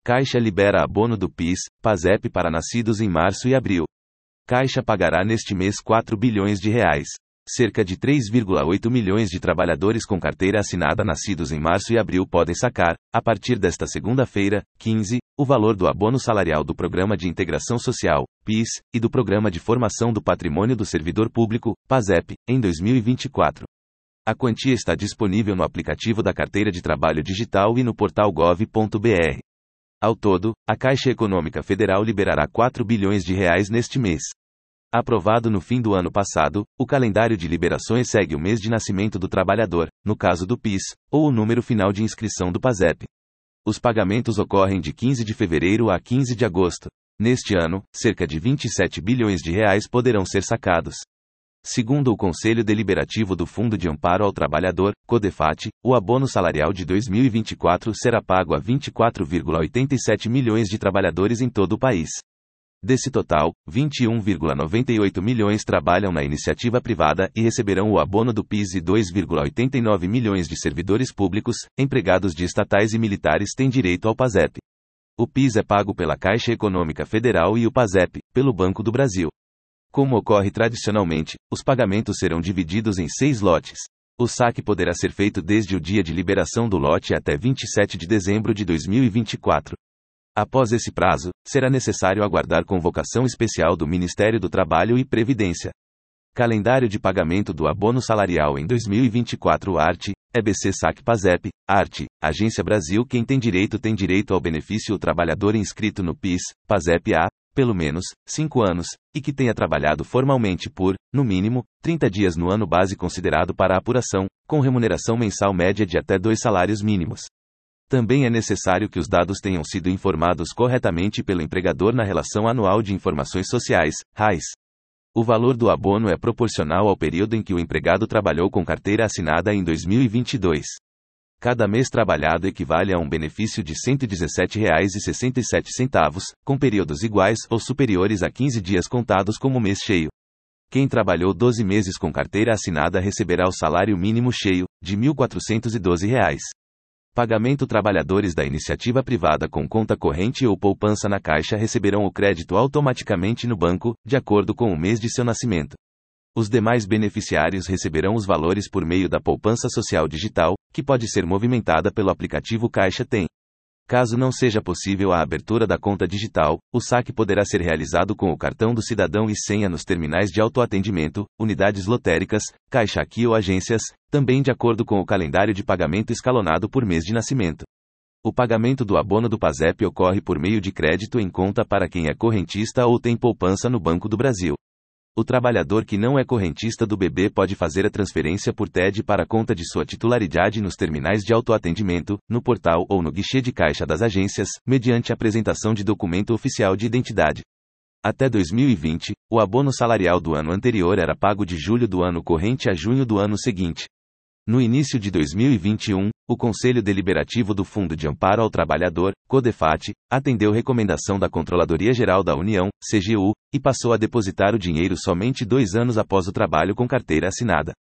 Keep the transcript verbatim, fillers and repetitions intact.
Caixa libera abono do PIS, PASEP para nascidos em março e abril. Caixa pagará neste mês quatro bilhões de reais. Cerca de três vírgula oito milhões de trabalhadores com carteira assinada nascidos em março e abril podem sacar, a partir desta segunda-feira, quinze, o valor do abono salarial do Programa de Integração Social, PIS, e do Programa de Formação do Patrimônio do Servidor Público, PASEP, em dois mil e vinte e quatro. A quantia está disponível no aplicativo da Carteira de Trabalho Digital e no portal gov ponto br. Ao todo, a Caixa Econômica Federal liberará quatro bilhões de reais neste mês. Aprovado no fim do ano passado, o calendário de liberações segue o mês de nascimento do trabalhador, no caso do PIS, ou o número final de inscrição do PASEP. Os pagamentos ocorrem de quinze de fevereiro a quinze de agosto. Neste ano, cerca de vinte e sete bilhões de reais poderão ser sacados. Segundo o Conselho Deliberativo do Fundo de Amparo ao Trabalhador, CODEFAT, o abono salarial de dois mil e vinte e quatro será pago a vinte e quatro vírgula oitenta e sete milhões de trabalhadores em todo o país. Desse total, vinte e um vírgula noventa e oito milhões trabalham na iniciativa privada e receberão o abono do PIS e dois vírgula oitenta e nove milhões de servidores públicos, empregados de estatais e militares têm direito ao PASEP. O PIS é pago pela Caixa Econômica Federal e o PASEP, pelo Banco do Brasil. Como ocorre tradicionalmente, os pagamentos serão divididos em seis lotes. O saque poderá ser feito desde o dia de liberação do lote até vinte e sete de dezembro de dois mil e vinte e quatro. Após esse prazo, será necessário aguardar convocação especial do Ministério do Trabalho e Previdência. Calendário de pagamento do abono salarial em dois mil e vinte e quatro. Arte, E B C Saque PASEP, Arte, Agência Brasil. Quem tem direito tem direito ao benefício o trabalhador inscrito no PIS, PASEP há, pelo menos, cinco anos, e que tenha trabalhado formalmente por, no mínimo, trinta dias no ano base considerado para a apuração, com remuneração mensal média de até dois salários mínimos. Também é necessário que os dados tenham sido informados corretamente pelo empregador na Relação Anual de Informações Sociais, R A I S. O valor do abono é proporcional ao período em que o empregado trabalhou com carteira assinada em dois mil e vinte e dois. Cada mês trabalhado equivale a um benefício de cento e dezessete reais e sessenta e sete centavos, com períodos iguais ou superiores a quinze dias contados como mês cheio. Quem trabalhou doze meses com carteira assinada receberá o salário mínimo cheio, de mil quatrocentos e doze reais. Pagamento. Trabalhadores da iniciativa privada com conta corrente ou poupança na Caixa receberão o crédito automaticamente no banco, de acordo com o mês de seu nascimento. Os demais beneficiários receberão os valores por meio da poupança social digital, que pode ser movimentada pelo aplicativo Caixa Tem. Caso não seja possível a abertura da conta digital, o saque poderá ser realizado com o cartão do cidadão e senha nos terminais de autoatendimento, unidades lotéricas, Caixa Aqui ou agências, também de acordo com o calendário de pagamento escalonado por mês de nascimento. O pagamento do abono do PASEP ocorre por meio de crédito em conta para quem é correntista ou tem poupança no Banco do Brasil. O trabalhador que não é correntista do B B pode fazer a transferência por T E D para a conta de sua titularidade nos terminais de autoatendimento, no portal ou no guichê de caixa das agências, mediante apresentação de documento oficial de identidade. Até dois mil e vinte, o abono salarial do ano anterior era pago de julho do ano corrente a junho do ano seguinte. No início de dois mil e vinte e um, o Conselho Deliberativo do Fundo de Amparo ao Trabalhador, CODEFAT, atendeu recomendação da Controladoria Geral da União, C G U, e passou a depositar o dinheiro somente dois anos após o trabalho com carteira assinada.